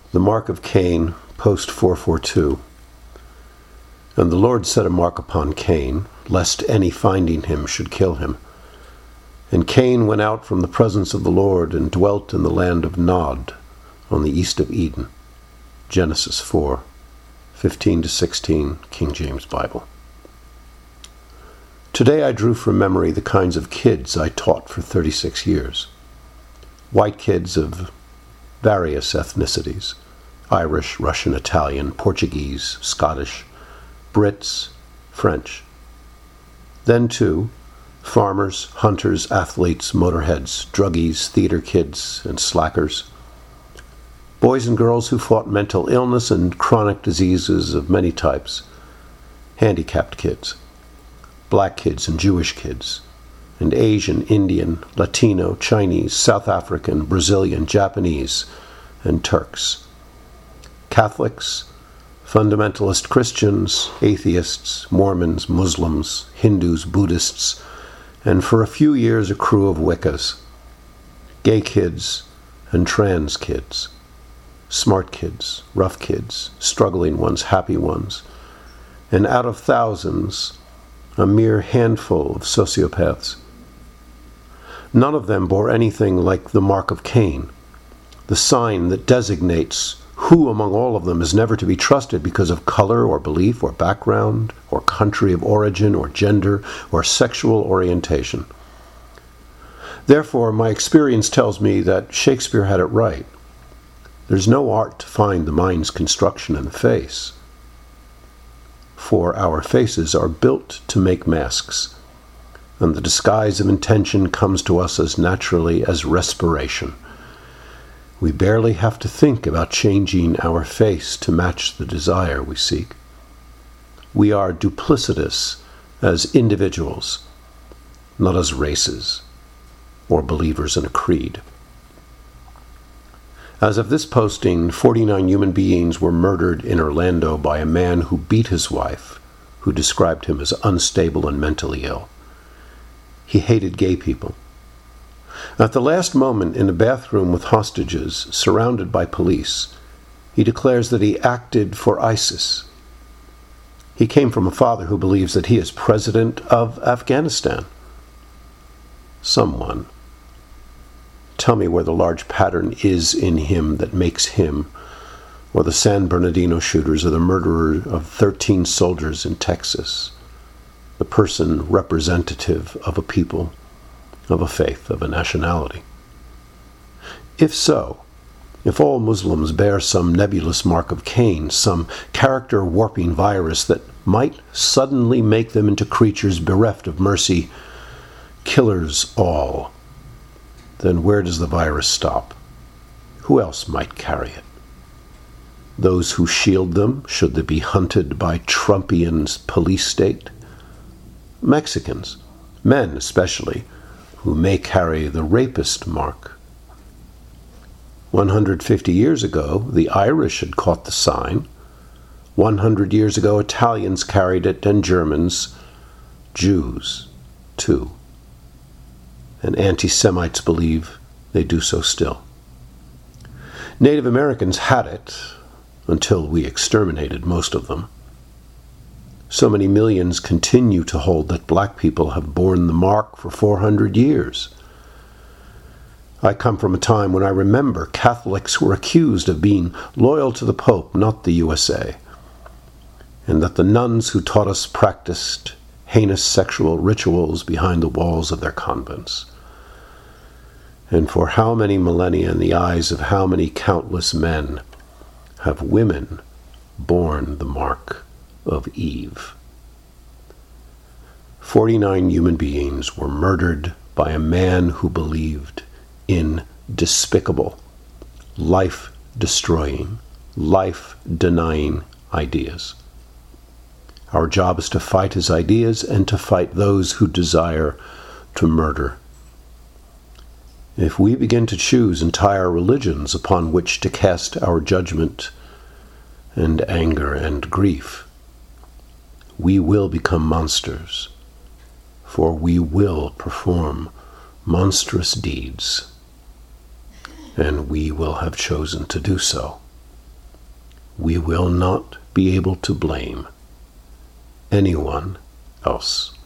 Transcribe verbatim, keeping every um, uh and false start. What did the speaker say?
The mark of Cain, post four forty-two. And the Lord set a mark upon Cain, lest any finding him should kill him. And Cain went out from the presence of the Lord and dwelt in the land of Nod, on the east of Eden. Genesis four, fifteen to sixteen, King James Bible. Today I drew from memory the kinds of kids I taught for thirty-six years. White kids of various ethnicities: Irish, Russian, Italian, Portuguese, Scottish, Brits, French. Then, too, farmers, hunters, athletes, motorheads, druggies, theater kids, and slackers. Boys and girls who fought mental illness and chronic diseases of many types. Handicapped kids. Black kids and Jewish kids. And Asian, Indian, Latino, Chinese, South African, Brazilian, Japanese, and Turks. Catholics, fundamentalist Christians, atheists, Mormons, Muslims, Hindus, Buddhists, and for a few years a crew of Wiccas. Gay kids and trans kids. Smart kids, rough kids, struggling ones, happy ones. And out of thousands, a mere handful of sociopaths. None of them bore anything like the mark of Cain, the sign that designates who among all of them is never to be trusted because of color or belief or background or country of origin or gender or sexual orientation. Therefore, my experience tells me that Shakespeare had it right. There's no art to find the mind's construction in the face. For our faces are built to make masks, and the disguise of intention comes to us as naturally as respiration. We barely have to think about changing our face to match the desire we seek. We are duplicitous as individuals, not as races or believers in a creed. As of this posting, forty-nine human beings were murdered in Orlando by a man who beat his wife, who described him as unstable and mentally ill. He hated gay people. At the last moment, in a bathroom with hostages, surrounded by police, he declares that he acted for ISIS. He came from a father who believes that he is president of Afghanistan. Someone, tell me where the large pattern is in him that makes him, or the San Bernardino shooters, or the murderer of thirteen soldiers in Texas, the person representative of a people, of a faith, of a nationality. If so, if all Muslims bear some nebulous mark of Cain, some character-warping virus that might suddenly make them into creatures bereft of mercy, killers all, then where does the virus stop? Who else might carry it? Those who shield them, should they be hunted by Trumpian's police state? Mexicans, men especially, who may carry the rapist mark. one hundred fifty years ago, the Irish had caught the sign. one hundred years ago, Italians carried it, and Germans, Jews, too. And anti-Semites believe they do so still. Native Americans had it, until we exterminated most of them. So many millions continue to hold that black people have borne the mark for four hundred years. I come from a time when I remember Catholics were accused of being loyal to the Pope, not the U S A, and that the nuns who taught us practiced heinous sexual rituals behind the walls of their convents. And for how many millennia, in the eyes of how many countless men, have women borne the mark of Eve? Forty-nine human beings were murdered by a man who believed in despicable, life-destroying, life-denying ideas. Our job is to fight his ideas and to fight those who desire to murder. If we begin to choose entire religions upon which to cast our judgment and anger and grief, we will become monsters, for we will perform monstrous deeds, and we will have chosen to do so. we will not be able to blame anyone else.